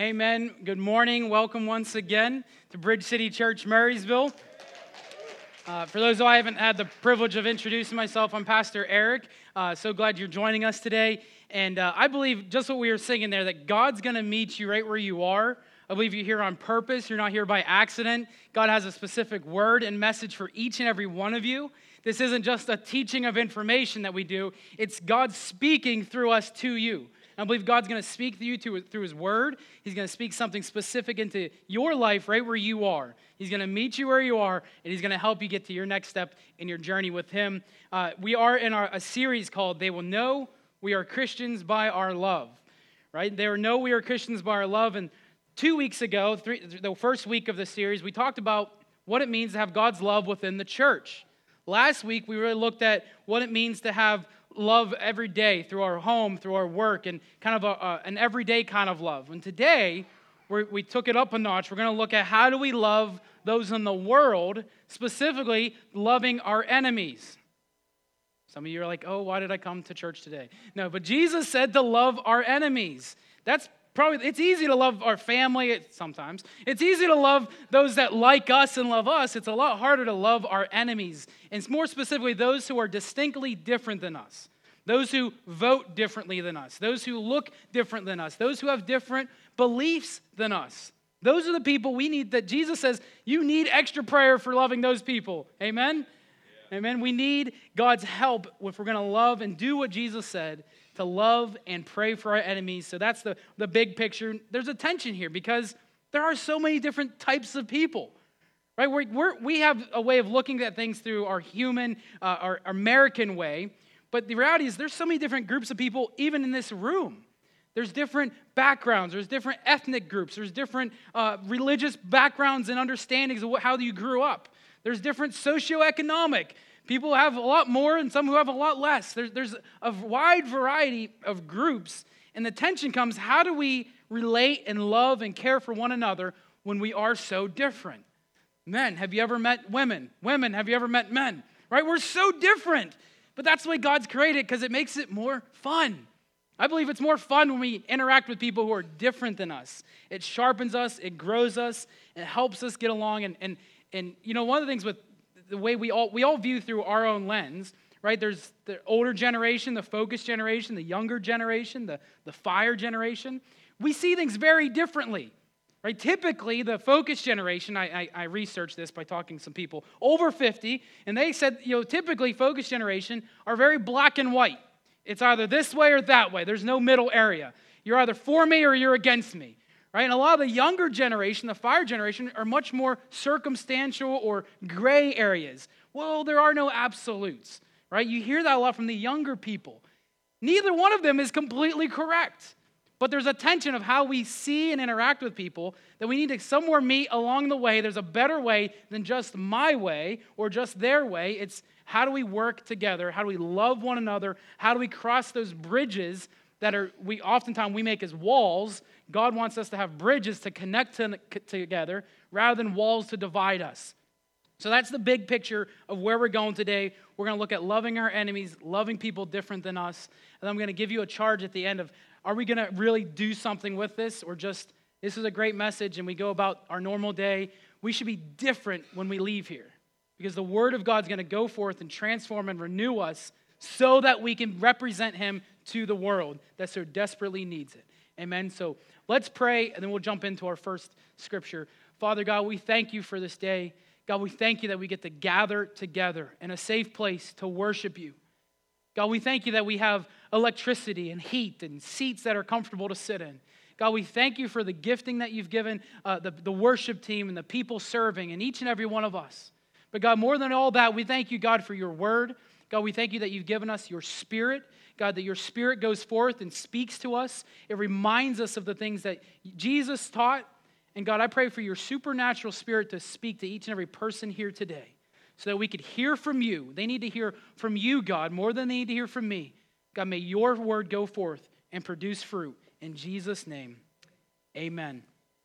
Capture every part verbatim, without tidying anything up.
Amen. Good morning. Welcome once again to Bridge City Church, Marysville. Uh, for those who I haven't had the privilege of introducing myself, I'm Pastor Eric. Uh, so glad you're joining us today. And uh, I believe just what we were singing there, that God's going to meet you right where you are. I believe you're here on purpose. You're not here by accident. God has a specific word and message for each and every one of you. This isn't just a teaching of information that we do. It's God speaking through us to you. I believe God's going to speak to you through, through His Word. He's going to speak something specific into your life right where you are. He's going to meet you where you are, and He's going to help you get to your next step in your journey with Him. Uh, we are in our, a series called They Will Know We Are Christians by Our Love. Right? They will know we are Christians by our love. And two weeks ago, three, the first week of the series, we talked about what it means to have God's love within the church. Last week, we really looked at what it means to have love every day through our home, through our work, and kind of a, a, an everyday kind of love. And today, we're, we took it up a notch. We're going to look at how do we love those in the world, specifically loving our enemies. Some of you are like, oh, why did I come to church today? No, but Jesus said to love our enemies. That's probably, it's easy to love our family sometimes. It's easy to love those that like us and love us. It's a lot harder to love our enemies. And more specifically, those who are distinctly different than us. Those who vote differently than us. Those who look different than us. Those who have different beliefs than us. Those are the people we need, that Jesus says, you need extra prayer for loving those people. Amen? Yeah. Amen. We need God's help if we're going to love and do what Jesus said, to love and pray for our enemies. So that's the, the big picture. There's a tension here because there are so many different types of people, right? We're, we're, we have a way of looking at things through our human, uh, our American way, but the reality is there's so many different groups of people even in this room. There's different backgrounds. There's different ethnic groups. There's different uh, religious backgrounds and understandings of what, how you grew up. There's different socioeconomic. People have a lot more and some who have a lot less. There's, there's a wide variety of groups. And the tension comes, how do we relate and love and care for one another when we are so different? Men, have you ever met women? Women, have you ever met men? Right? We're so different. But that's the way God's created because it makes it more fun. I believe it's more fun when we interact with people who are different than us. It sharpens us. It grows us. It helps us get along. And, and, and you know, one of the things with the way we all we all view through our own lens, right? There's the older generation, the focus generation, the younger generation, the, the fire generation. We see things very differently, right? Typically, the focus generation, I, I, I researched this by talking to some people over fifty, and they said, you know, typically focus generation are very black and white. It's either this way or that way. There's no middle area. You're either for me or you're against me. Right? And a lot of the younger generation, the fire generation, are much more circumstantial or gray areas. Well, there are no absolutes, right? You hear that a lot from the younger people. Neither one of them is completely correct. But there's a tension of how we see and interact with people that we need to somewhere meet along the way. There's a better way than just my way or just their way. It's how do we work together? How do we love one another? How do we cross those bridges that are we oftentimes we make as walls? God wants us to have bridges to connect to, together rather than walls to divide us. So that's the big picture of where we're going today. We're going to look at loving our enemies, loving people different than us. And I'm going to give you a charge at the end of, are we going to really do something with this or just, this is a great message and we go about our normal day. We should be different when we leave here because the Word of God's going to go forth and transform and renew us so that we can represent Him to the world that so desperately needs it. Amen. So let's pray, and then we'll jump into our first scripture. Father God, we thank you for this day. God, we thank you that we get to gather together in a safe place to worship you. God, we thank you that we have electricity and heat and seats that are comfortable to sit in. God, we thank you for the gifting that you've given uh, the, the worship team and the people serving and each and every one of us. But God, more than all that, we thank you, God, for your word. God, we thank you that you've given us your Spirit. God, that your Spirit goes forth and speaks to us. It reminds us of the things that Jesus taught. And God, I pray for your supernatural Spirit to speak to each and every person here today so that we could hear from you. They need to hear from you, God, more than they need to hear from me. God, may your word go forth and produce fruit. In Jesus' name, amen.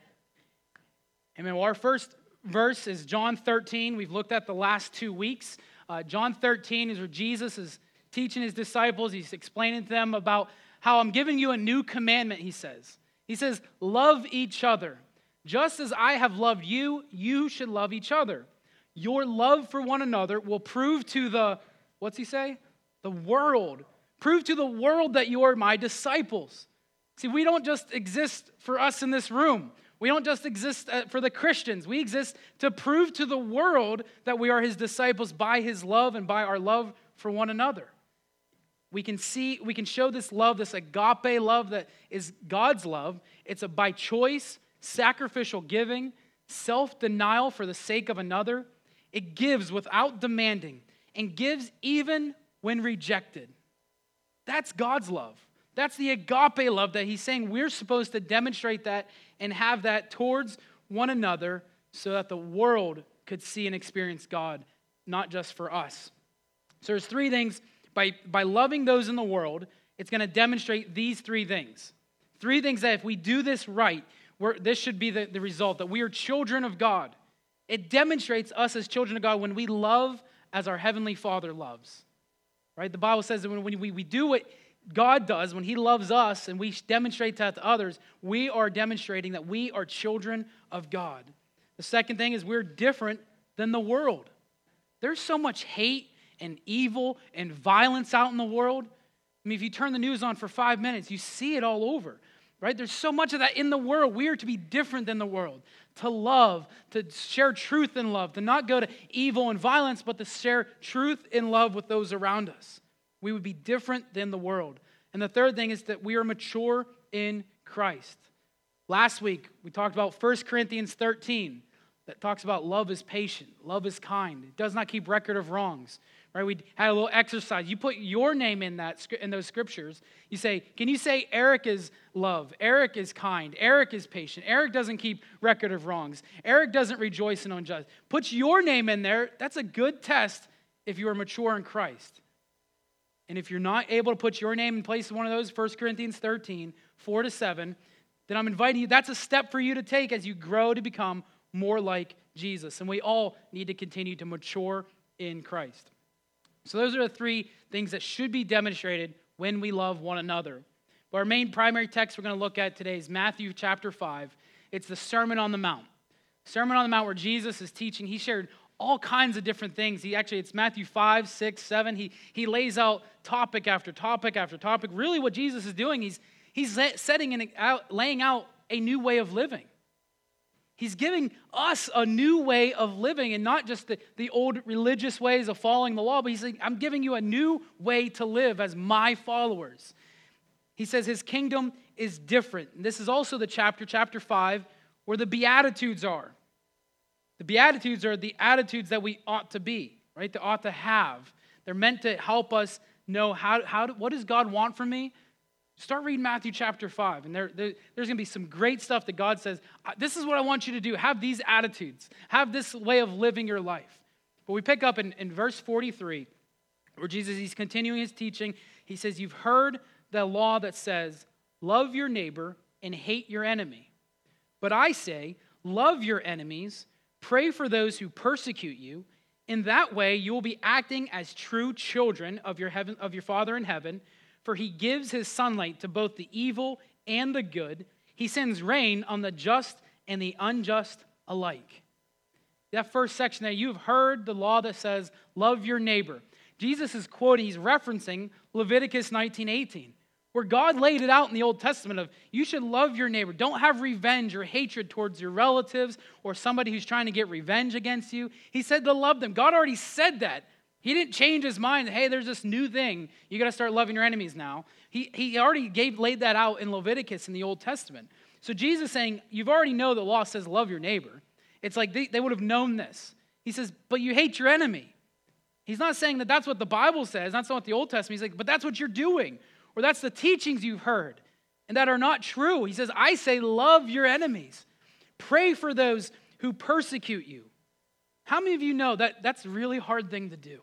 Amen. Well, our first verse is John thirteen. We've looked at the last two weeks. Uh, John thirteen is where Jesus is teaching his disciples. He's explaining to them about how I'm giving you a new commandment, he says. He says, love each other. Just as I have loved you, you should love each other. Your love for one another will prove to the, what's he say? The world. Prove to the world that you are my disciples. See, we don't just exist for us in this room. We don't just exist for the Christians. We exist to prove to the world that we are his disciples by his love and by our love for one another. We can see, we can show this love, this agape love that is God's love. It's a by choice, sacrificial giving, self-denial for the sake of another. It gives without demanding and gives even when rejected. That's God's love. That's the agape love that he's saying we're supposed to demonstrate that and have that towards one another so that the world could see and experience God, not just for us. So there's three things. By, by loving those in the world, it's going to demonstrate these three things. Three things that if we do this right, we're, this should be the, the result, that we are children of God. It demonstrates us as children of God when we love as our Heavenly Father loves. Right? The Bible says that when we, we do what God does, when he loves us and we demonstrate that to others, we are demonstrating that we are children of God. The second thing is we're different than the world. There's so much hate and evil and violence out in the world. I mean, if you turn the news on for five minutes, you see it all over, right? There's so much of that in the world. We are to be different than the world, to love, to share truth in love, to not go to evil and violence, but to share truth in love with those around us. We would be different than the world. And the third thing is that we are mature in Christ. Last week, we talked about First Corinthians thirteen that talks about love is patient, love is kind. It does not keep record of wrongs. Right? We had a little exercise. You put your name in that in those scriptures. You say, can you say Eric is love? Eric is kind. Eric is patient. Eric doesn't keep record of wrongs. Eric doesn't rejoice in unjust. Put your name in there. That's a good test if you are mature in Christ. And if you're not able to put your name in place of one of those, First Corinthians thirteen, four to seven, then I'm inviting you, that's a step for you to take as you grow to become more like Jesus. And we all need to continue to mature in Christ. So those are the three things that should be demonstrated when we love one another. But our main primary text we're going to look at today is Matthew chapter five. It's the Sermon on the Mount. Sermon on the Mount where Jesus is teaching. He shared all kinds of different things. He actually, it's Matthew five, six, seven. He, he lays out topic after topic after topic. Really what Jesus is doing, he's, he's setting and out, laying out a new way of living. He's giving us a new way of living and not just the, the old religious ways of following the law, but he's saying, I'm giving you a new way to live as my followers. He says his kingdom is different. And this is also the chapter, chapter five, where the Beatitudes are. The Beatitudes are the attitudes that we ought to be, right? That ought to have. They're meant to help us know how, how to, what does God want from me? Start reading Matthew chapter five, and there, there, there's going to be some great stuff that God says, this is what I want you to do. Have these attitudes. Have this way of living your life. But we pick up in, in verse forty-three, where Jesus, he's continuing his teaching. He says, you've heard the law that says, love your neighbor and hate your enemy. But I say, love your enemies, pray for those who persecute you. In that way, you will be acting as true children of your heaven, of your Father in heaven. For he gives his sunlight to both the evil and the good. He sends rain on the just and the unjust alike. That first section there, you've heard the law that says, love your neighbor. Jesus is quoting, he's referencing Leviticus nineteen eighteen, where God laid it out in the Old Testament of, you should love your neighbor. Don't have revenge or hatred towards your relatives or somebody who's trying to get revenge against you. He said to love them. God already said that. He didn't change his mind. Hey, there's this new thing. You got to start loving your enemies now. He, he already gave laid that out in Leviticus in the Old Testament. So Jesus is saying, you've already know the law says love your neighbor. It's like they, they would have known this. He says, but you hate your enemy. He's not saying that that's what the Bible says. That's not what the Old Testament. He's like, but that's what you're doing. Or that's the teachings you've heard and that are not true. He says, I say love your enemies. Pray for those who persecute you. How many of you know that that's a really hard thing to do?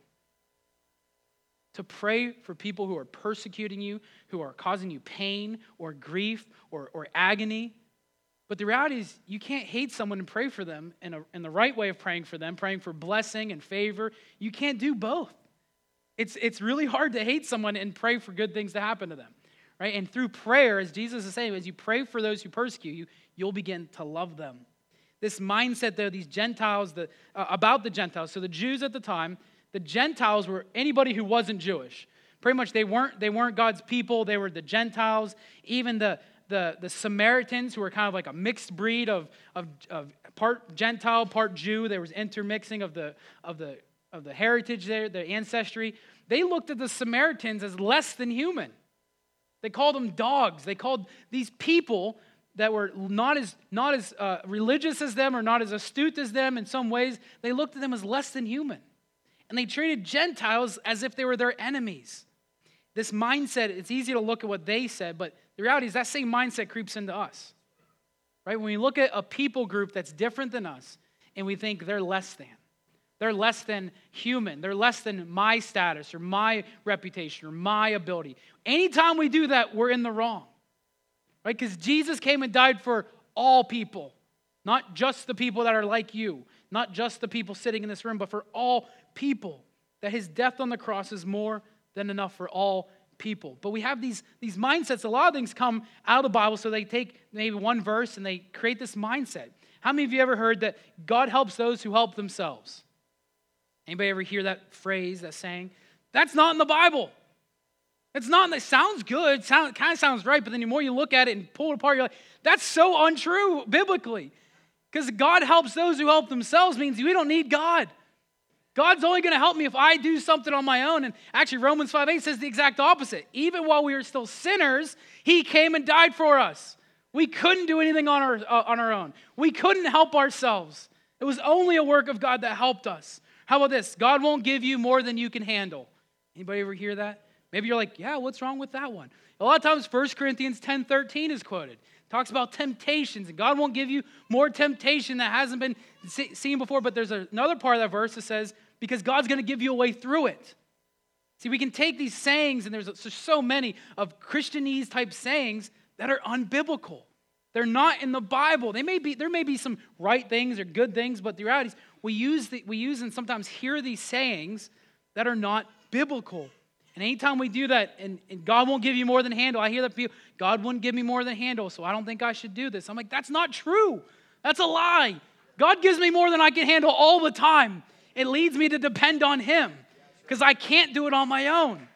To pray for people who are persecuting you, who are causing you pain or grief or, or agony. But the reality is you can't hate someone and pray for them in, a, in the right way of praying for them, praying for blessing and favor. You can't do both. It's, it's really hard to hate someone and pray for good things to happen to them. right? And through prayer, as Jesus is saying, as you pray for those who persecute you, you'll begin to love them. This mindset, though, these Gentiles, the, uh, about the Gentiles. So the Jews at the time, the Gentiles were anybody who wasn't Jewish. Pretty much they weren't, they weren't God's people. They were the Gentiles. Even the, the, the Samaritans, who were kind of like a mixed breed of, of, of part Gentile, part Jew. There was intermixing of the, of, the, of the heritage there, the ancestry. They looked at the Samaritans as less than human. They called them dogs. They called these people that were not as, not as uh, religious as them or not as astute as them in some ways, they looked at them as less than human. And they treated Gentiles as if they were their enemies. This mindset, it's easy to look at what they said, but the reality is that same mindset creeps into us. Right? When we look at a people group that's different than us and we think they're less than. They're less than human. They're less than my status or my reputation or my ability. Anytime we do that, we're in the wrong. Right? Because Jesus came and died for all people. Not just the people that are like you. Not just the people sitting in this room, but for all people. That his death on the cross is more than enough for all people. But we have these, these mindsets. A lot of things come out of the Bible, so they take maybe one verse and they create this mindset. How many of you ever heard that God helps those who help themselves? Anybody ever hear that phrase, that saying? That's not in the Bible. It's not, it sounds good, sound, kind of sounds right, but then the more you look at it and pull it apart, you're like, that's so untrue biblically. Because God helps those who help themselves means we don't need God. God's only going to help me if I do something on my own. And actually, Romans five eight says the exact opposite. Even while we were still sinners, he came and died for us. We couldn't do anything on our, uh, on our own. We couldn't help ourselves. It was only a work of God that helped us. How about this? God won't give you more than you can handle. Anybody ever hear that? Maybe you're like, yeah, what's wrong with that one? A lot of times, First Corinthians ten thirteen is quoted. It talks about temptations, and God won't give you more temptation that hasn't been seen before. But there's another part of that verse that says, because God's going to give you a way through it. See, we can take these sayings, and there's so many of Christianese type sayings that are unbiblical. They're not in the Bible. They may be, there may be some right things or good things, but the reality is we use, the, we use and sometimes hear these sayings that are not biblical. And anytime we do that, and, and God won't give you more than handle, I hear that people, God wouldn't give me more than handle, so I don't think I should do this. I'm like, that's not true. That's a lie. God gives me more than I can handle all the time. It leads me to depend on him because I can't do it on my own.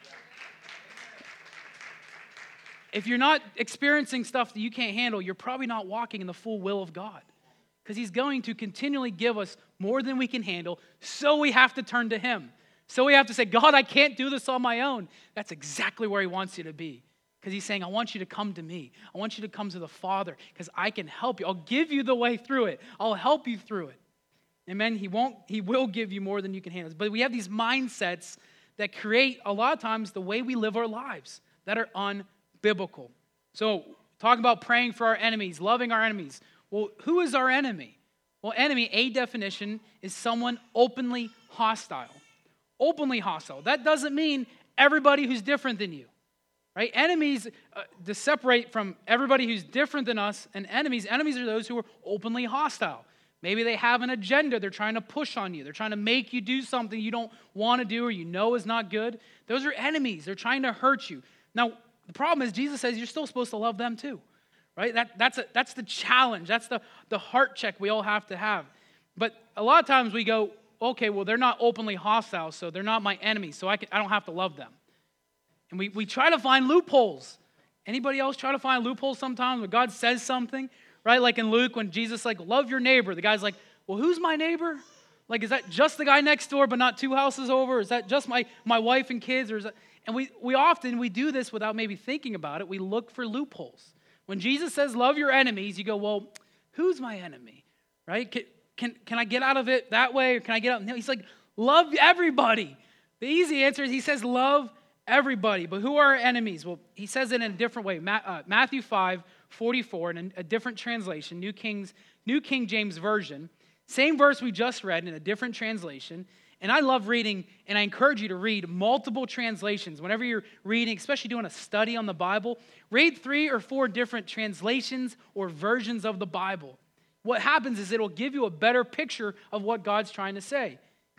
If you're not experiencing stuff that you can't handle, you're probably not walking in the full will of God because he's going to continually give us more than we can handle, so we have to turn to him. So we have to say, God, I can't do this on my own. That's exactly where he wants you to be. Because he's saying, I want you to come to me. I want you to come to the Father because I can help you. I'll give you the way through it. I'll help you through it. Amen. He won't, he will give you more than you can handle. But we have these mindsets that create a lot of times the way we live our lives that are unbiblical. So talking about praying for our enemies, loving our enemies. Well, who is our enemy? Well, enemy, a definition, is someone openly hostile. Openly hostile. That doesn't mean everybody who's different than you, right? Enemies, uh, to separate from everybody who's different than us and enemies, enemies are those who are openly hostile. Maybe they have an agenda they're trying to push on you. They're trying to make you do something you don't want to do or you know is not good. Those are enemies. They're trying to hurt you. Now, the problem is Jesus says you're still supposed to love them too, right? That, that's, a, that's the challenge. That's the, the heart check we all have to have. But a lot of times we go, okay, well, they're not openly hostile, so they're not my enemies, so I, can, I don't have to love them. And we, we try to find loopholes. Anybody else try to find loopholes sometimes when God says something, right? Like in Luke when Jesus like, love your neighbor. The guy's like, well, who's my neighbor? Like, is that just the guy next door but not two houses over? Is that just my, my wife and kids? Or is that... And we, we often, we do this without maybe thinking about it. We look for loopholes. When Jesus says, love your enemies, you go, well, who's my enemy, right? Can, Can, can I get out of it that way or can I get out? No, he's like, love everybody. The easy answer is he says, love everybody. But who are our enemies? Well, he says it in a different way. Ma- uh, Matthew five forty-four in a, a different translation, New King's, New King James Version. Same verse we just read in a different translation. And I love reading, and I encourage you to read multiple translations. Whenever you're reading, especially doing a study on the Bible, read three or four different translations or versions of the Bible. What happens is it'll give you a better picture of what God's trying to say.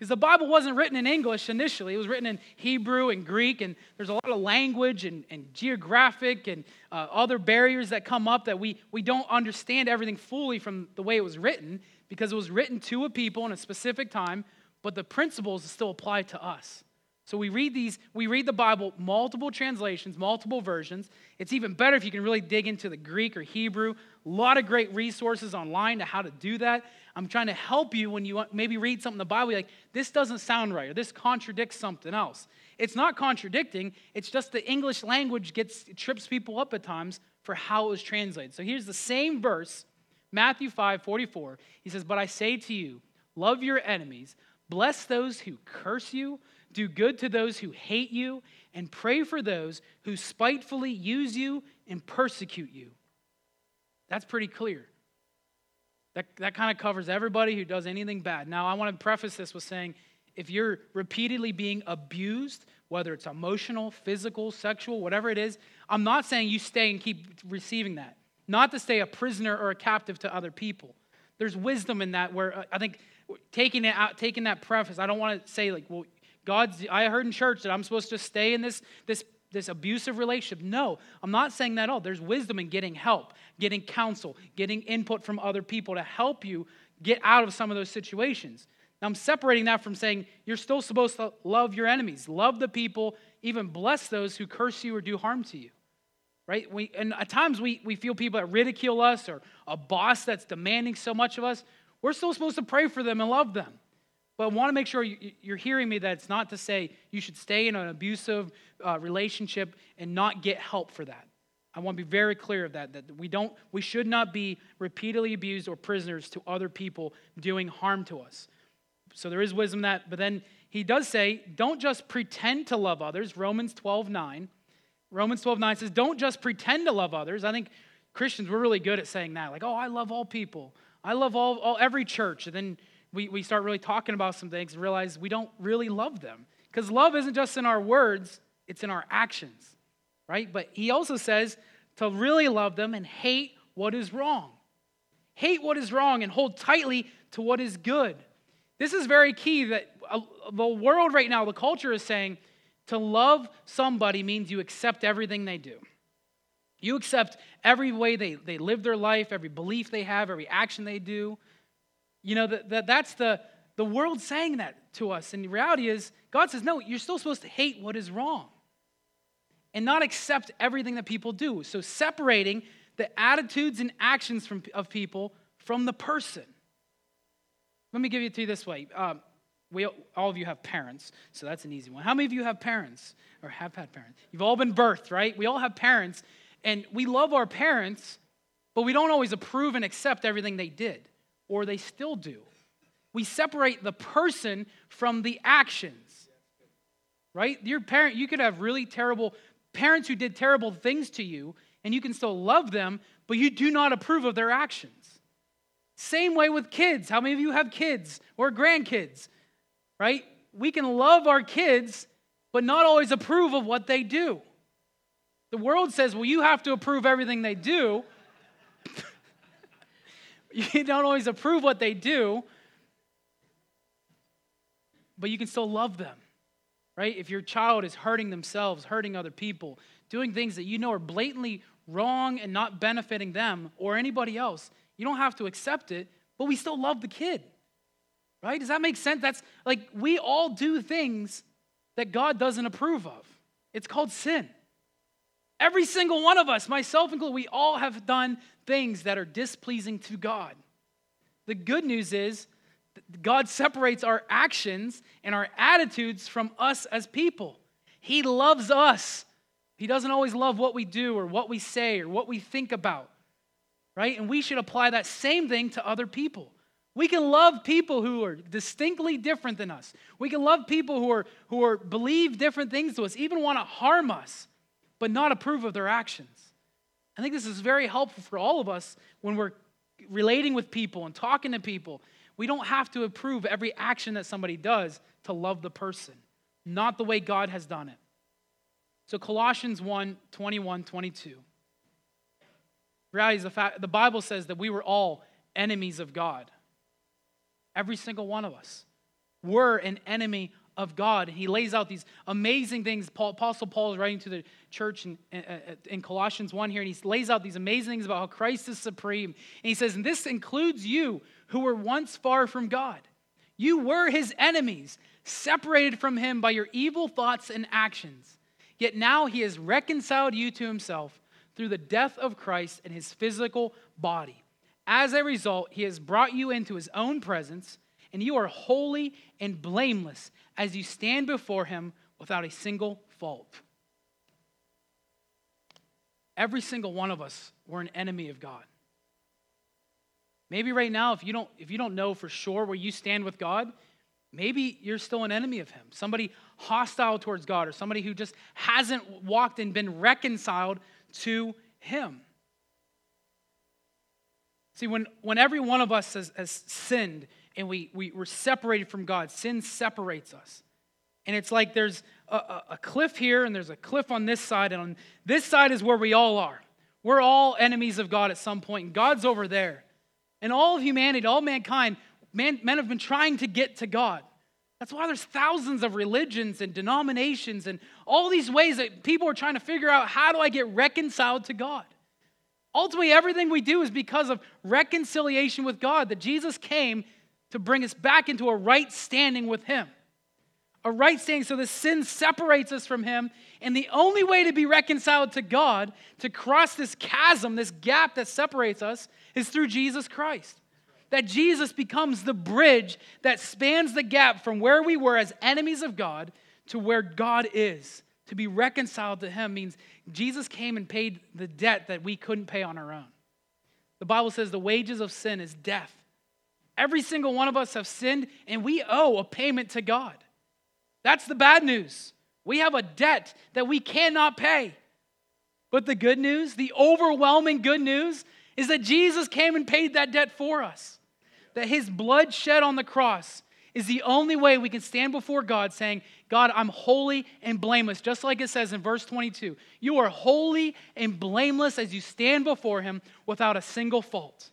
Because the Bible wasn't written in English initially. It was written in Hebrew and Greek, and there's a lot of language and, and geographic and uh, other barriers that come up that we, we don't understand everything fully from the way it was written, because it was written to a people in a specific time, but the principles still apply to us. So we read these, we read the Bible, multiple translations, multiple versions. It's even better if you can really dig into the Greek or Hebrew. A lot of great resources online to how to do that. I'm trying to help you when you maybe read something in the Bible, you're like, this doesn't sound right, or this contradicts something else. It's not contradicting, it's just the English language gets trips people up at times for how it was translated. So here's the same verse, Matthew five forty-four. He says, "But I say to you, love your enemies, bless those who curse you, do good to those who hate you, and pray for those who spitefully use you and persecute you." That's pretty clear. That, that kind of covers everybody who does anything bad. Now, I want to preface this with saying, if you're repeatedly being abused, whether it's emotional, physical, sexual, whatever it is, I'm not saying you stay and keep receiving that. Not to stay a prisoner or a captive to other people. There's wisdom in that where uh, I think taking it out, taking that preface, I don't want to say like, well, God's, I heard in church that I'm supposed to stay in this, this, this abusive relationship. No, I'm not saying that at all. There's wisdom in getting help, getting counsel, getting input from other people to help you get out of some of those situations. Now, I'm separating that from saying you're still supposed to love your enemies, love the people, even bless those who curse you or do harm to you, right? We, and at times we, we feel people that ridicule us or a boss that's demanding so much of us. We're still supposed to pray for them and love them. But I want to make sure you're hearing me that it's not to say you should stay in an abusive uh, relationship and not get help for that. I want to be very clear of that, that we don't, we should not be repeatedly abused or prisoners to other people doing harm to us. So there is wisdom in that, but then he does say, don't just pretend to love others, Romans twelve nine. Romans twelve nine says, don't just pretend to love others. I think Christians, we're really good at saying that, like, oh, I love all people. I love all, all every church, and then We, we start really talking about some things and realize we don't really love them. Because love isn't just in our words, it's in our actions, right? But he also says to really love them and hate what is wrong. Hate what is wrong and hold tightly to what is good. This is very key that uh, the world right now, the culture is saying to love somebody means you accept everything they do. You accept every way they, they live their life, every belief they have, every action they do. You know, that, that that's the, the world saying that to us. And the reality is, God says, no, you're still supposed to hate what is wrong and not accept everything that people do. So separating the attitudes and actions from, of people from the person. Let me give it to you this way. Um, we, all of you have parents, so that's an easy one. How many of you have parents or have had parents? You've all been birthed, right? We all have parents, and we love our parents, but we don't always approve and accept everything they did. Or they still do. We separate the person from the actions, right? Your parent, you could have really terrible parents who did terrible things to you, and you can still love them, but you do not approve of their actions. Same way with kids. How many of you have kids or grandkids, right? We can love our kids, but not always approve of what they do. The world says, well, you have to approve everything they do. You don't always approve what they do, but you can still love them, right? If your child is hurting themselves, hurting other people, doing things that you know are blatantly wrong and not benefiting them or anybody else, you don't have to accept it, but we still love the kid, right? Does that make sense? That's like we all do things that God doesn't approve of. It's called sin. Every single one of us, myself included, we all have done things that are displeasing to God. The good news is God separates our actions and our attitudes from us as people. He loves us. He doesn't always love what we do or what we say or what we think about, right? And we should apply that same thing to other people. We can love people who are distinctly different than us. We can love people who are who are believe different things to us, even want to harm us, but not approve of their actions. I think this is very helpful for all of us when we're relating with people and talking to people. We don't have to approve every action that somebody does to love the person, not the way God has done it. So Colossians one, twenty-one, twenty-two. Reality is the fact, the Bible says that we were all enemies of God. Every single one of us. were an enemy of God. And he lays out these amazing things. Paul, Apostle Paul is writing to the church in, in Colossians one here, and he lays out these amazing things about how Christ is supreme. And he says, and this includes you who were once far from God. You were his enemies, separated from him by your evil thoughts and actions. Yet now he has reconciled you to himself through the death of Christ in his physical body. As a result, he has brought you into his own presence, and you are holy and blameless as you stand before him without a single fault. Every single one of us, we're an enemy of God. Maybe right now, if you don't, if you don't know for sure where you stand with God, maybe you're still an enemy of him. Somebody hostile towards God, or somebody who just hasn't walked and been reconciled to him. See, when, when every one of us has, has sinned and we, we, we're separated from God, sin separates us. And it's like there's a, a, a cliff here and there's a cliff on this side, and on this side is where we all are. We're all enemies of God at some point, and God's over there. And all of humanity, all mankind, man, men have been trying to get to God. That's why there's thousands of religions and denominations and all these ways that people are trying to figure out, how do I get reconciled to God? Ultimately, everything we do is because of reconciliation with God, that Jesus came to bring us back into a right standing with him. A right standing, so the sin separates us from him, and the only way to be reconciled to God, to cross this chasm, this gap that separates us, is through Jesus Christ. That Jesus becomes the bridge that spans the gap from where we were as enemies of God to where God is. To be reconciled to him means Jesus came and paid the debt that we couldn't pay on our own. The Bible says the wages of sin is death. Every single one of us have sinned, and we owe a payment to God. That's the bad news. We have a debt that we cannot pay. But the good news, the overwhelming good news, is that Jesus came and paid that debt for us. That his blood shed on the cross is the only way we can stand before God saying, God, I'm holy and blameless. Just like it says in verse twenty-two, you are holy and blameless as you stand before him without a single fault.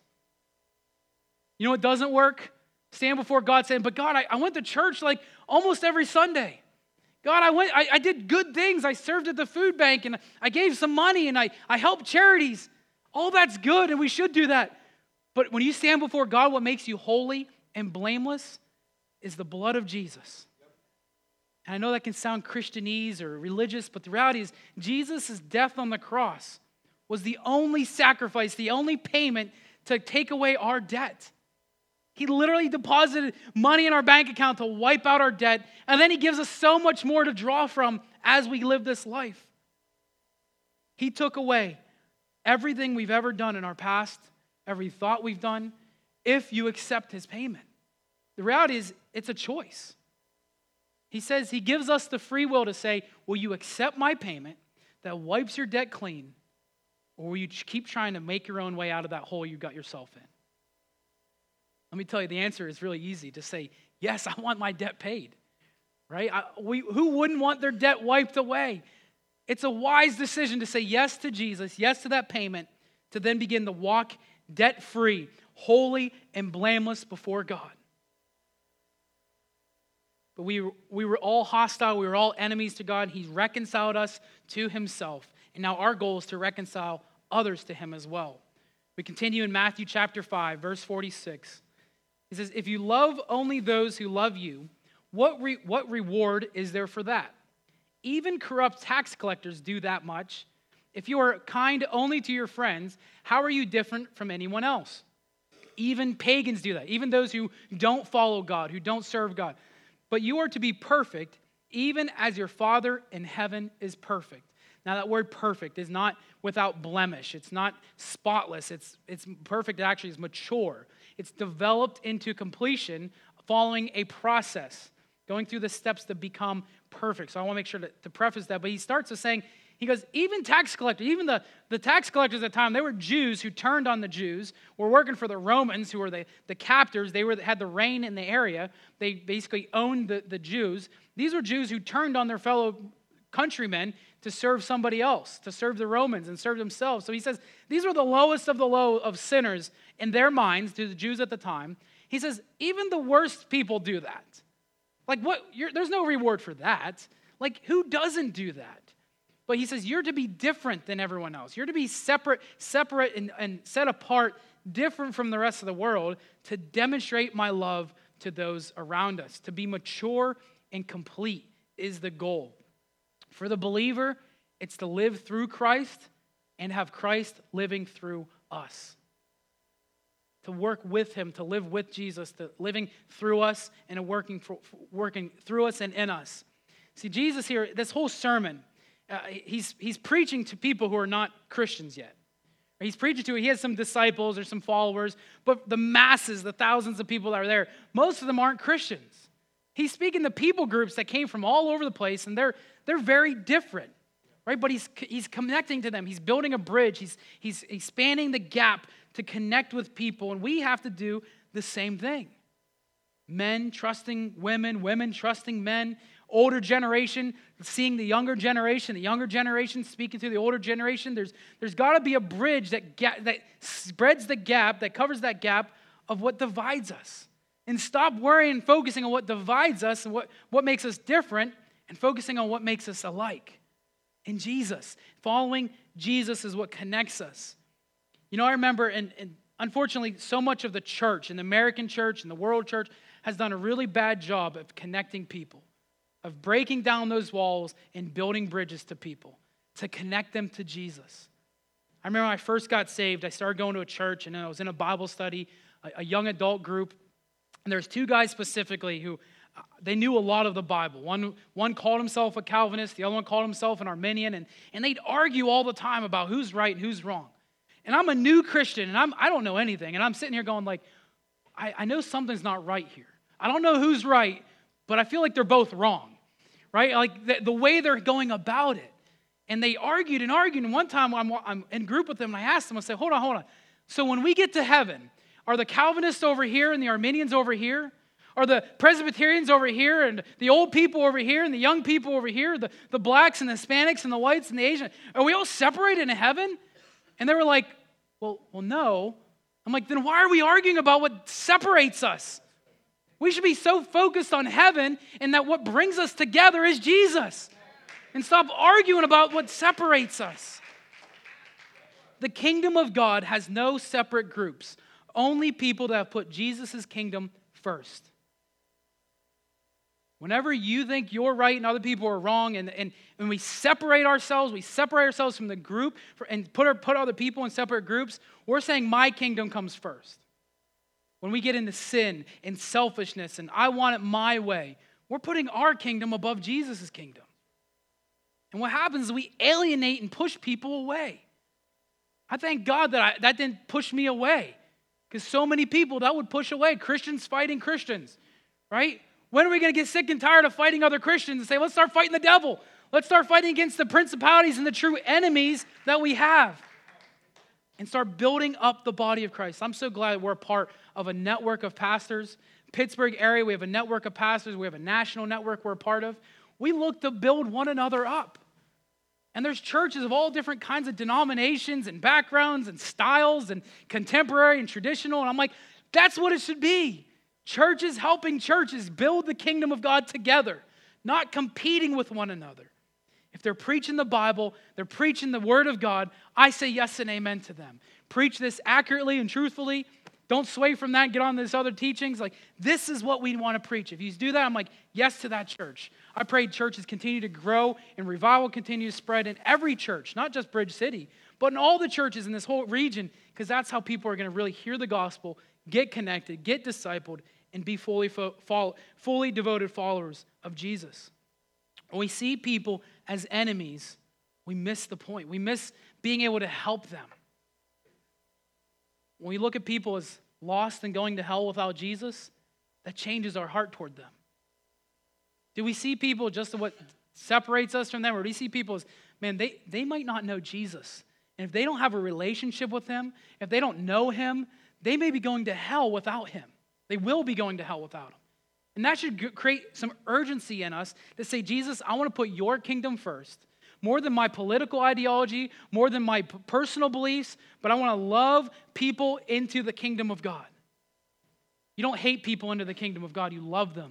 You know what doesn't work? Stand before God saying, but God, I, I went to church like almost every Sunday. God, I went, I, I did good things. I served at the food bank and I gave some money and I, I helped charities. All that's good and we should do that. But when you stand before God, what makes you holy and blameless is the blood of Jesus. And I know that can sound Christianese or religious, but the reality is Jesus' death on the cross was the only sacrifice, the only payment to take away our debt. He literally deposited money in our bank account to wipe out our debt, and then he gives us so much more to draw from as we live this life. He took away everything we've ever done in our past, every thought we've done, if you accept his payment. The reality is, it's a choice. He says he gives us the free will to say, will you accept my payment that wipes your debt clean, or will you keep trying to make your own way out of that hole you got yourself in? Let me tell you, the answer is really easy to say, yes, I want my debt paid, right? I, we, who wouldn't want their debt wiped away? It's a wise decision to say yes to Jesus, yes to that payment, to then begin to walk debt-free, holy and blameless before God. But we, we were all hostile, we were all enemies to God. He reconciled us to himself. And now our goal is to reconcile others to him as well. We continue in Matthew chapter five, verse forty-six. He says, if you love only those who love you, what, re- what reward is there for that? Even corrupt tax collectors do that much. If you are kind only to your friends, how are you different from anyone else? Even pagans do that. Even those who don't follow God, who don't serve God. But you are to be perfect, even as your Father in heaven is perfect. Now that word perfect is not without blemish. It's not spotless. It's, it's perfect, actually, is mature. It's developed into completion following a process, going through the steps to become perfect. So I want to make sure to, to preface that. But he starts with saying, he goes, even tax collectors, even the, the tax collectors at the time, they were Jews who turned on the Jews, were working for the Romans, who were the, the captors. They were had the reign in the area. They basically owned the, the Jews. These were Jews who turned on their fellow countrymen to serve somebody else, to serve the Romans and serve themselves. So he says, these were the lowest of the low of sinners in their minds, to the Jews at the time. He says, even the worst people do that. Like what? You're, there's no reward for that. Like who doesn't do that? But he says you're to be different than everyone else. You're to be separate, separate and, and set apart, different from the rest of the world to demonstrate my love to those around us. To be mature and complete is the goal. For the believer, it's to live through Christ and have Christ living through us. To work with him, to live with Jesus, to living through us and working, for, working through us and in us. See, Jesus here, this whole sermon, uh, he's, he's preaching to people who are not Christians yet. He's preaching to, he has some disciples or some followers, but the masses, the thousands of people that are there, most of them aren't Christians. He's speaking to people groups that came from all over the place, and they're, they're very different. Right? But he's, he's connecting to them. He's building a bridge. He's, he's expanding the gap to connect with people. And we have to do the same thing. Men trusting women, women trusting men, older generation seeing the younger generation, the younger generation speaking to the older generation. There's, there's got to be a bridge that, ga- that spreads the gap, that covers that gap of what divides us. And stop worrying and focusing on what divides us and what, what makes us different and focusing on what makes us alike. In Jesus. Following Jesus is what connects us. You know, I remember, and, and unfortunately, so much of the church, and the American church, and the world church, has done a really bad job of connecting people, of breaking down those walls and building bridges to people, to connect them to Jesus. I remember when I first got saved, I started going to a church, and I was in a Bible study, a, a young adult group, and there's two guys specifically who they knew a lot of the Bible. One, one called himself a Calvinist, the other one called himself an Arminian, and, and they'd argue all the time about who's right and who's wrong. And I'm a new Christian, and I'm, I don't know anything, and I'm sitting here going like, I, I know something's not right here. I don't know who's right, but I feel like they're both wrong, right? Like the, the way they're going about it. And they argued and argued, and one time I'm, I'm in group with them, and I asked them, I said, hold on, hold on. So when we get to heaven, are the Calvinists over here and the Arminians over here? Are the Presbyterians over here and the old people over here and the young people over here, the, the blacks and the Hispanics and the whites and the Asians, are we all separated in heaven? And they were like, well, well, no. I'm like, then why are we arguing about what separates us? We should be so focused on heaven and that what brings us together is Jesus. And stop arguing about what separates us. The kingdom of God has no separate groups, only people that have put Jesus' kingdom first. Whenever you think you're right and other people are wrong, and, and when we separate ourselves, we separate ourselves from the group for, and put, our, put other people in separate groups, we're saying my kingdom comes first. When we get into sin and selfishness and I want it my way, we're putting our kingdom above Jesus' kingdom. And what happens is we alienate and push people away. I thank God that I, that didn't push me away, because so many people that would push away, Christians fighting Christians, right? When are we going to get sick and tired of fighting other Christians and say, let's start fighting the devil. Let's start fighting against the principalities and the true enemies that we have. And start building up the body of Christ. I'm so glad we're a part of a network of pastors. Pittsburgh area, we have a network of pastors. We have a national network we're a part of. We look to build one another up. And there's churches of all different kinds of denominations and backgrounds and styles and contemporary and traditional. And I'm like, that's what it should be. Churches helping churches build the kingdom of God together, not competing with one another. If they're preaching the Bible, they're preaching the Word of God, I say yes and amen to them. Preach this accurately and truthfully. Don't sway from that, get on this other teachings. Like, this is what we want to preach. If you do that, I'm like, yes to that church. I pray churches continue to grow and revival continue to spread in every church, not just Bridge City, but in all the churches in this whole region, because that's how people are going to really hear the gospel, get connected, get discipled, and be fully, fo- follow, fully devoted followers of Jesus. When we see people as enemies, we miss the point. We miss being able to help them. When we look at people as lost and going to hell without Jesus, that changes our heart toward them. Do we see people just as what separates us from them? Or do we see people as, man, they, they might not know Jesus. And if they don't have a relationship with him, if they don't know him, they may be going to hell without him. They will be going to hell without him. And that should create some urgency in us to say, Jesus, I want to put your kingdom first. More than my political ideology, more than my personal beliefs, but I want to love people into the kingdom of God. You don't hate people into the kingdom of God, you love them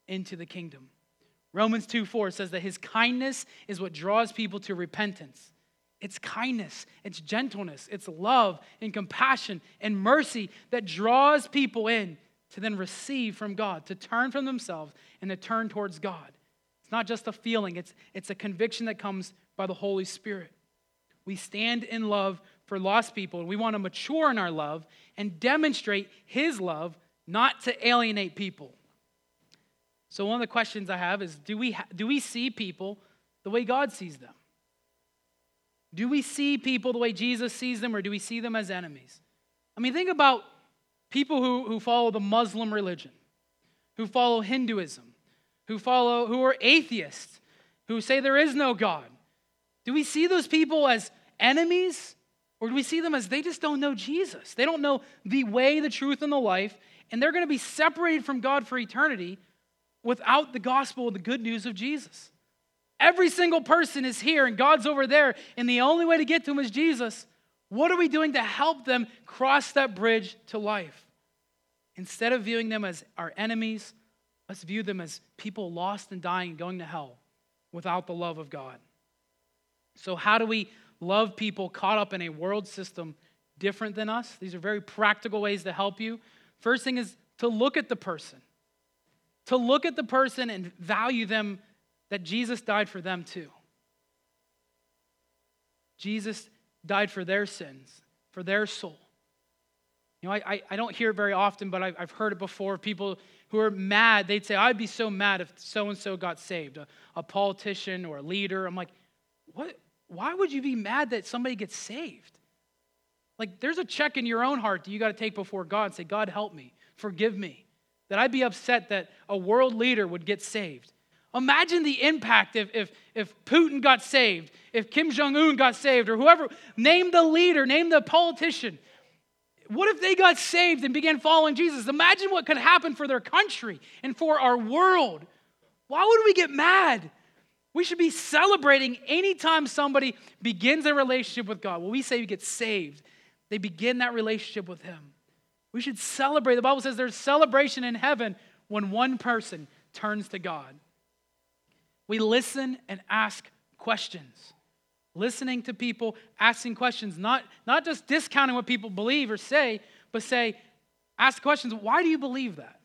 into the kingdom. Romans two four says that his kindness is what draws people to repentance. It's kindness, it's gentleness, it's love and compassion and mercy that draws people in to then receive from God, to turn from themselves and to turn towards God. It's not just a feeling, it's, it's a conviction that comes by the Holy Spirit. We stand in love for lost people, and we want to mature in our love and demonstrate his love, not to alienate people. So one of the questions I have is, do we, ha- do we see people the way God sees them? Do we see people the way Jesus sees them, or do we see them as enemies? I mean, think about people who, who follow the Muslim religion, who follow Hinduism, who follow, who are atheists, who say there is no God. Do we see those people as enemies, or do we see them as they just don't know Jesus? They don't know the way, the truth, and the life, and they're going to be separated from God for eternity without the gospel, the good news of Jesus. Every single person is here and God's over there, and the only way to get to him is Jesus. What are we doing to help them cross that bridge to life? Instead of viewing them as our enemies, let's view them as people lost and dying and going to hell without the love of God. So how do we love people caught up in a world system different than us? These are very practical ways to help you. First thing is to look at the person. To look at the person and value them, that Jesus died for them too. Jesus died for their sins, for their soul. You know, I, I, I don't hear it very often, but I've, I've heard it before. People who are mad, they'd say, I'd be so mad if so-and-so got saved, a, a politician or a leader. I'm like, what? Why would you be mad that somebody gets saved? Like, there's a check in your own heart that you got to take before God and say, God, help me, forgive me. That I'd be upset that a world leader would get saved. Imagine the impact if, if, if Putin got saved, if Kim Jong-un got saved, or whoever, name the leader, name the politician. What if they got saved and began following Jesus? Imagine what could happen for their country and for our world. Why would we get mad? We should be celebrating anytime somebody begins a relationship with God. When we say we get saved, they begin that relationship with him. We should celebrate. The Bible says there's celebration in heaven when one person turns to God. We listen and ask questions. Listening to people, asking questions, not, not just discounting what people believe or say, but say, ask questions, why do you believe that?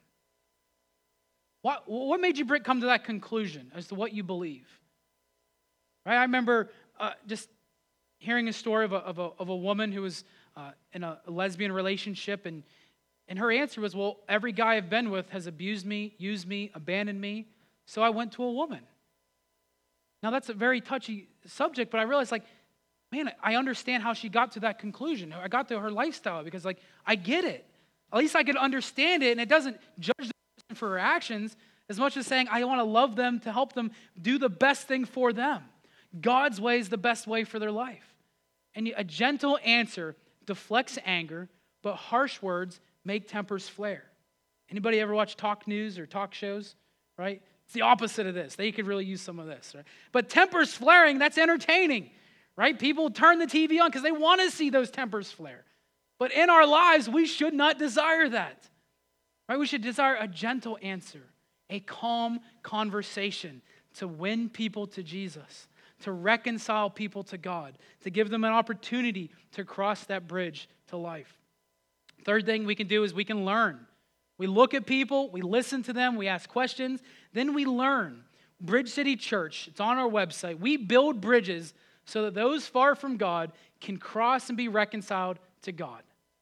What, what made you come to that conclusion as to what you believe? Right? I remember uh, just hearing a story of a, of a, of a woman who was uh, in a lesbian relationship, and, and her answer was, well, every guy I've been with has abused me, used me, abandoned me, so I went to a woman. Now, that's a very touchy subject, but I realized, like, man, I understand how she got to that conclusion. I got to her lifestyle because, like, I get it. At least I could understand it, and it doesn't judge the person for her actions as much as saying, I want to love them to help them do the best thing for them. God's way is the best way for their life. And a gentle answer deflects anger, but harsh words make tempers flare. Anybody ever watch talk news or talk shows, right? It's the opposite of this. They could really use some of this, right? But tempers flaring, that's entertaining, right? People turn the T V on because they want to see those tempers flare. But in our lives, we should not desire that, right? We should desire a gentle answer, a calm conversation to win people to Jesus, to reconcile people to God, to give them an opportunity to cross that bridge to life. Third thing we can do is we can learn. We look at people, we listen to them, we ask questions, then we learn. Bridge City Church, it's on our website. We build bridges so that those far from God can cross and be reconciled to God.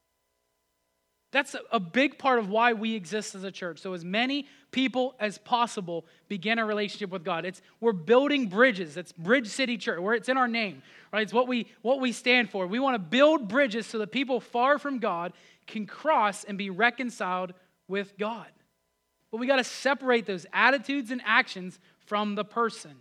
That's a big part of why we exist as a church. So as many people as possible begin a relationship with God. It's we're building bridges. It's Bridge City Church, where it's in our name, right? It's what we what we stand for. We want to build bridges so that people far from God can cross and be reconciled with God. But we got to separate those attitudes and actions from the person.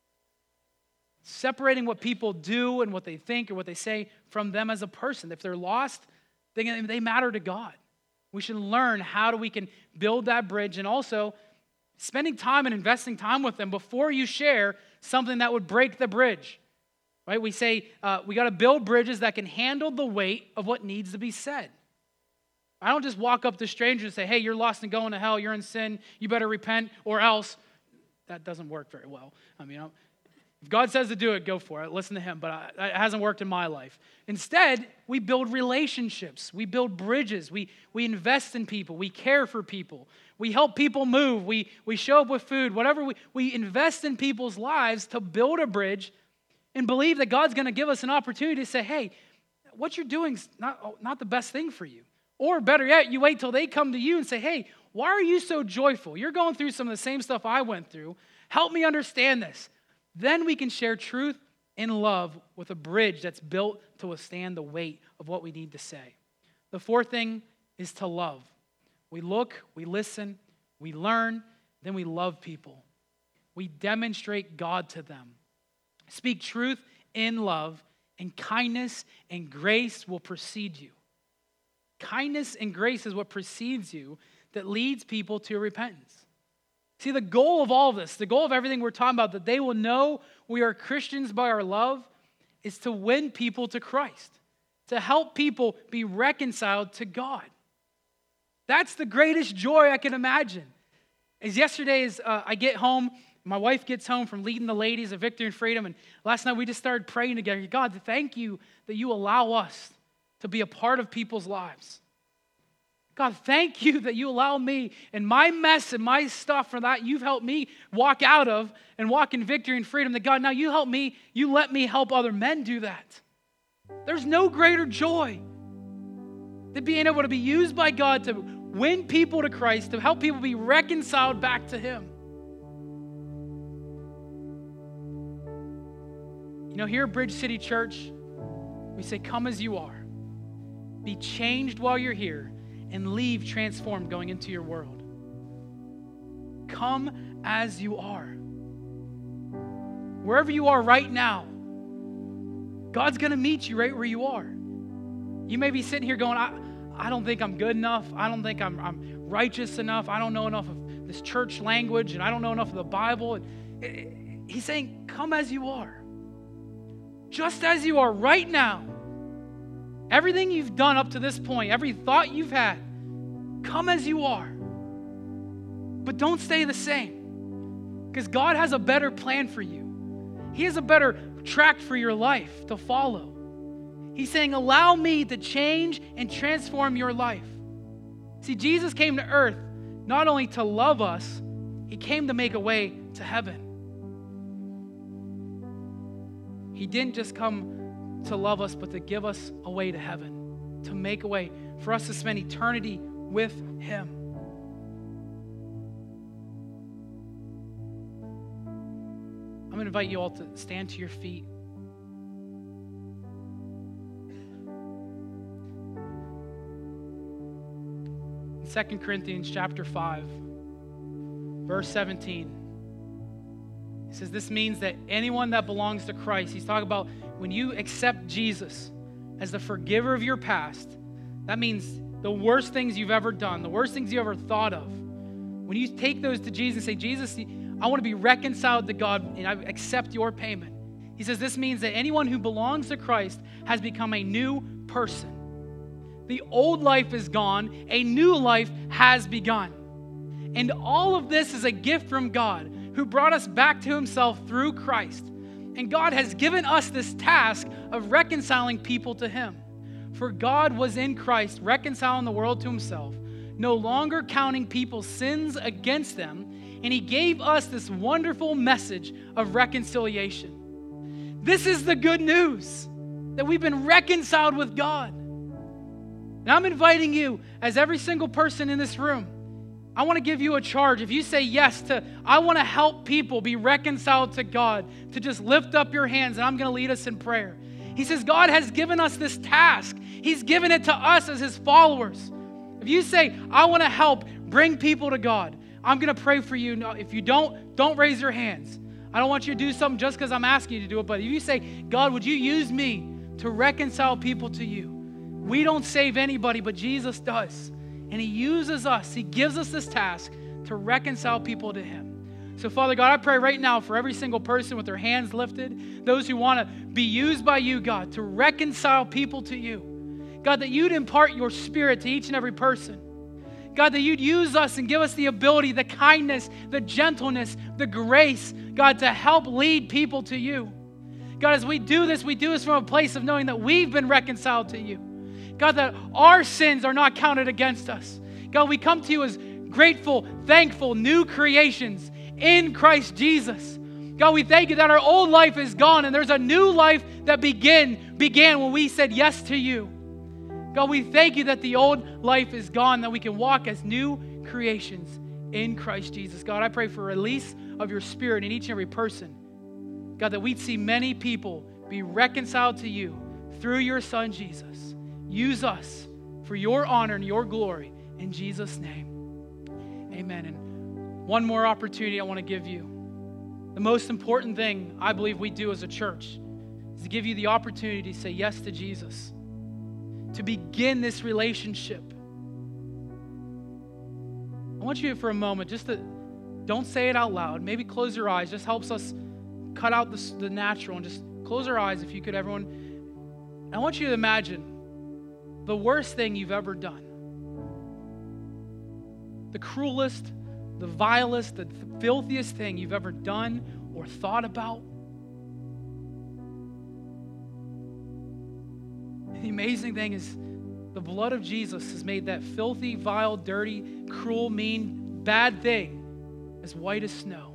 Separating what people do and what they think or what they say from them as a person. If they're lost, they, they matter to God. We should learn how do we can build that bridge, and also spending time and investing time with them before you share something that would break the bridge. Right? We say uh, we got to build bridges that can handle the weight of what needs to be said. I don't just walk up to strangers and say, hey, you're lost and going to hell, you're in sin, you better repent or else. That doesn't work very well. I mean, if God says to do it, go for it. Listen to him, but I, it hasn't worked in my life. Instead, we build relationships. We build bridges. We, we invest in people. We care for people. We help people move. We, we show up with food, whatever. We, we invest in people's lives to build a bridge and believe that God's going to give us an opportunity to say, hey, what you're doing is not, not the best thing for you. Or better yet, you wait till they come to you and say, hey, why are you so joyful? You're going through some of the same stuff I went through. Help me understand this. Then we can share truth and love with a bridge that's built to withstand the weight of what we need to say. The fourth thing is to love. We look, we listen, we learn, then we love people. We demonstrate God to them. Speak truth in love, and kindness and grace will precede you. Kindness and grace is what precedes you that leads people to repentance. See, the goal of all of this, the goal of everything we're talking about, that they will know we are Christians by our love, is to win people to Christ, to help people be reconciled to God. That's the greatest joy I can imagine. As yesterday, as uh, I get home, my wife gets home from leading the ladies of Victory and Freedom, and last night we just started praying together. God, thank you that you allow us to be a part of people's lives. God, thank you that you allow me and my mess and my stuff for that you've helped me walk out of and walk in victory and freedom. That God, now you help me, you let me help other men do that. There's no greater joy than being able to be used by God to win people to Christ, to help people be reconciled back to Him. You know, here at Bridge City Church, we say, come as you are. Be changed while you're here and leave transformed going into your world. Come as you are. Wherever you are right now, God's going to meet you right where you are. You may be sitting here going, I, I don't think I'm good enough. I don't think I'm, I'm righteous enough. I don't know enough of this church language, and I don't know enough of the Bible. And He's saying, come as you are. Just as you are right now. Everything you've done up to this point, every thought you've had, come as you are. But don't stay the same. Because God has a better plan for you. He has a better track for your life to follow. He's saying, allow me to change and transform your life. See, Jesus came to earth not only to love us, He came to make a way to heaven. He didn't just come to love us, but to give us a way to heaven, to make a way for us to spend eternity with Him. I'm going to invite you all to stand to your feet. In Second Corinthians chapter five, verse seventeen, it says, this means that anyone that belongs to Christ, he's talking about when you accept Jesus as the forgiver of your past, that means the worst things you've ever done, the worst things you ever thought of. When you take those to Jesus and say, Jesus, I want to be reconciled to God and I accept your payment. He says this means that anyone who belongs to Christ has become a new person. The old life is gone, a new life has begun. And all of this is a gift from God who brought us back to Himself through Christ. And God has given us this task of reconciling people to Him. For God was in Christ, reconciling the world to Himself, no longer counting people's sins against them, and He gave us this wonderful message of reconciliation. This is the good news, that we've been reconciled with God. And I'm inviting you, as every single person in this room, I want to give you a charge. If you say yes to, I want to help people be reconciled to God, to just lift up your hands, and I'm going to lead us in prayer. He says God has given us this task. He's given it to us as His followers. If you say, I want to help bring people to God, I'm going to pray for you. No, if you don't, don't raise your hands. I don't want you to do something just because I'm asking you to do it, but if you say, God, would you use me to reconcile people to you? We don't save anybody, but Jesus does. And He uses us. He gives us this task to reconcile people to Him. So, Father God, I pray right now for every single person with their hands lifted, those who want to be used by you, God, to reconcile people to you. God, that you'd impart your Spirit to each and every person. God, that you'd use us and give us the ability, the kindness, the gentleness, the grace, God, to help lead people to you. God, as we do this, we do this from a place of knowing that we've been reconciled to you. God, that our sins are not counted against us. God, we come to you as grateful, thankful, new creations in Christ Jesus. God, we thank you that our old life is gone and there's a new life that begin, began when we said yes to you. God, we thank you that the old life is gone, that we can walk as new creations in Christ Jesus. God, I pray for release of your Spirit in each and every person. God, that we'd see many people be reconciled to you through your Son, Jesus. Use us for your honor and your glory in Jesus' name. Amen. And one more opportunity I want to give you. The most important thing I believe we do as a church is to give you the opportunity to say yes to Jesus, to begin this relationship. I want you for a moment just to, don't say it out loud. Maybe close your eyes. Just helps us cut out the, the natural and just close our eyes if you could, everyone. I want you to imagine the worst thing you've ever done. The cruelest, the vilest, the filthiest thing you've ever done or thought about. And the amazing thing is the blood of Jesus has made that filthy, vile, dirty, cruel, mean, bad thing as white as snow.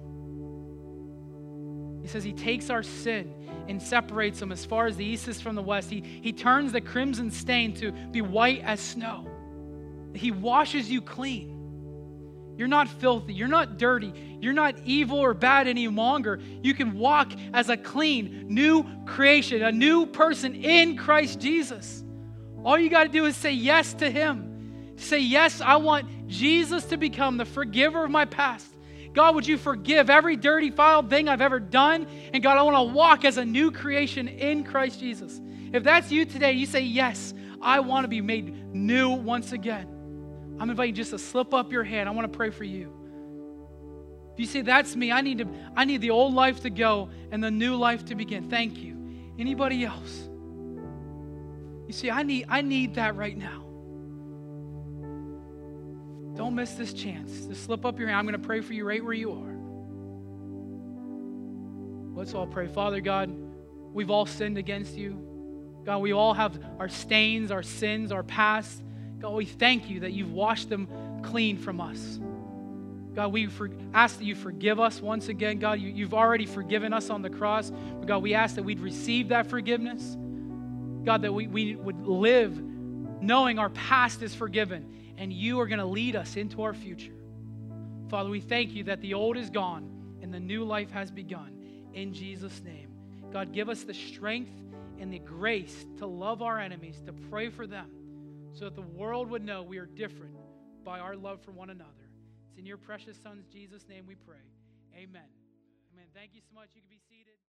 He says he takes our sin and separates them as far as the east is from the west. He, he turns the crimson stain to be white as snow. He washes you clean. You're not filthy. You're not dirty. You're not evil or bad any longer. You can walk as a clean, new creation, a new person in Christ Jesus. All you got to do is say yes to him. Say, yes, I want Jesus to become the forgiver of my past. God, would you forgive every dirty, foul thing I've ever done? And God, I want to walk as a new creation in Christ Jesus. If that's you today, you say, yes, I want to be made new once again. I'm inviting you just to slip up your hand. I want to pray for you. If you say, that's me, I need to, I need the old life to go and the new life to begin. Thank you. Anybody else? You see, I need, I need that right now. Don't miss this chance. Just slip up your hand. I'm going to pray for you right where you are. Let's all pray. Father God, we've all sinned against you. God, we all have our stains, our sins, our past. God, we thank you that you've washed them clean from us. God, we for, ask that you forgive us once again. God, you, you've already forgiven us on the cross. But God, we ask that we'd receive that forgiveness. God, that we, we would live knowing our past is forgiven and you are going to lead us into our future. Father, we thank you that the old is gone and the new life has begun. In Jesus' name. God, give us the strength and the grace to love our enemies, to pray for them, so that the world would know we are different by our love for one another. It's in your precious Son's Jesus' name we pray. Amen. Amen. Thank you so much. You can be seated.